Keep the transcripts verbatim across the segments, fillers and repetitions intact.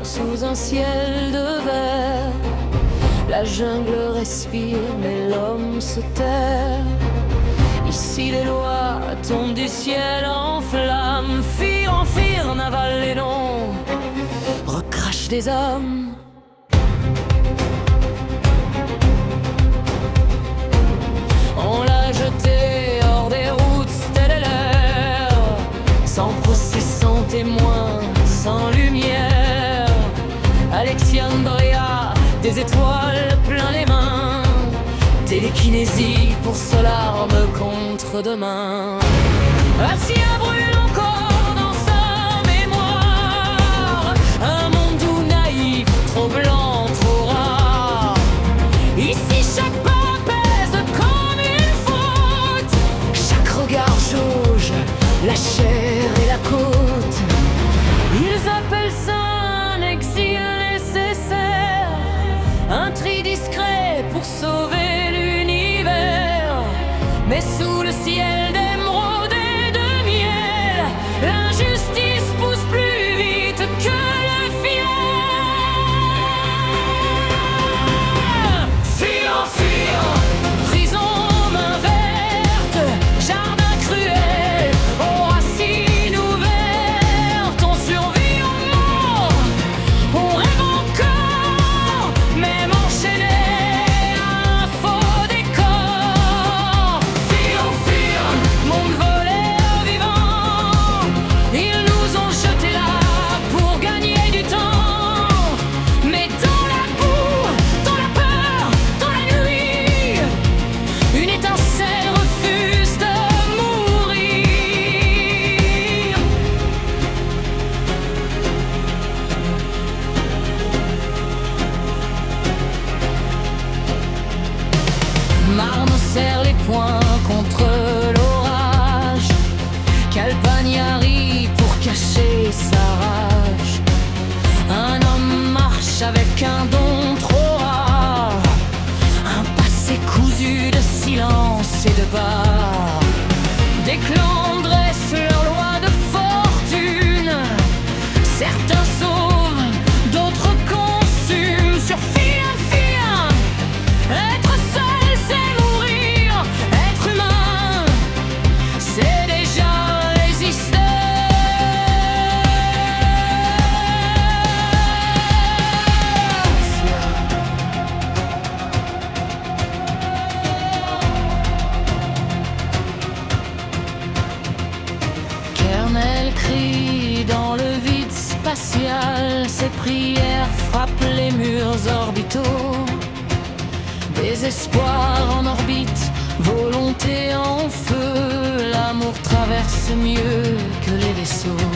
sous un ciel de verre. La jungle respire, mais l'homme se terre. Ici les lois tombent du ciel en flammes. Fire en fire, navale les noms, recrache des hommes. On l'a jeté hors des routes stellaires, sans procès, sans témoin, sans lumière. Alexandria, des étoiles plein les mains, télékinésie pour seule arme contre demain. Assia brûle encore dans sa mémoire, un monde où naïf, trop blanc, trop rare. Ici chaque pas pèse comme une faute, chaque regard jauge la chair et la côte. Ils appellent ça un exil nécessaire, un tri discret pour sauver l'univers. Mais sous le ciel d'émeraude et de miel, l'injustice pousse plus vite que le fier. Fuir, fuir, prison, main verte, jardin cruel, aux racines ouvertes. On survit en mort, on rêve encore, même enchaîné à un faux décor. Fuir, fuir, monde volé aux vivants, ils nous ont jetés là pour gagner du temps. Mais dans la boue, dans la peur, dans la nuit, une étincelle refuse de mourir. Marne serre les poings contre l'orage, Calpagnari pour cacher sa rage. Un homme marche avec un don trop rare, un passé cousu de silence et de barre. Des clans dressent leurs lois de fortune, certains sauvent, d'autres consument. Sur fil à fil, être seul c'est mourir, être humain c'est déjà résister. Kernel crie dans le vide spatial, ses prières frappent les murs orbitaux. Désespoir en orbite, volonté en feu, l'amour traverse mieux que les vaisseaux.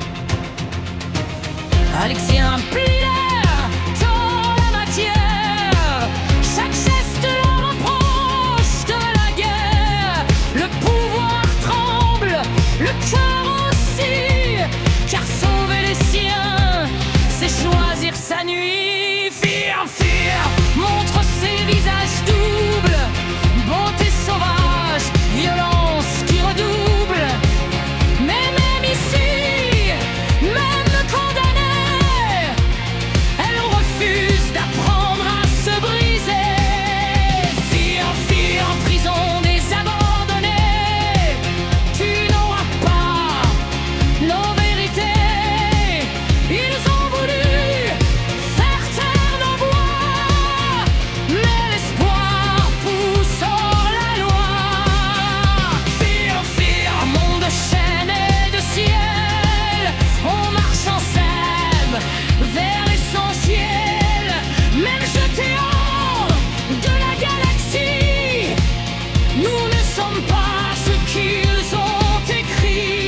Alexien plie l'air dans la matière, chaque geste leur rapproche de la guerre. Le pouvoir tremble, le cœur aussi, car sauver les siens, c'est choisir sa nuit. Fear, fear, montre ses visages doubles, bonté sauvage, violence qui redouble. Mais même ici, même condamnée, elle refuse d'apprendre à se briser. Fear, fear, prison des abandonnés, tu n'auras pas nos vérités. Ils ont voulu faire taire nos voix, mais l'espoir pousse hors la loi. Fear, fear, monde de chaîne et de ciel, on marche en sève vers l'essentiel. Même jetés hors de la galaxie, nous ne sommes pas ce qu'ils ont écrit.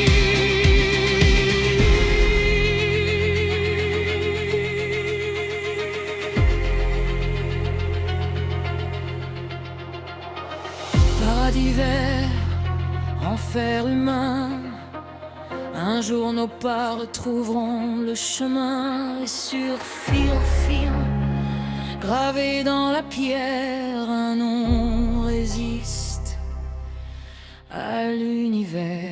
Paradis vert, enfer humain, un jour nos pas retrouveront le chemin. Et sur Fear, Fear, gravé dans la pierre, un nom résiste à l'univers.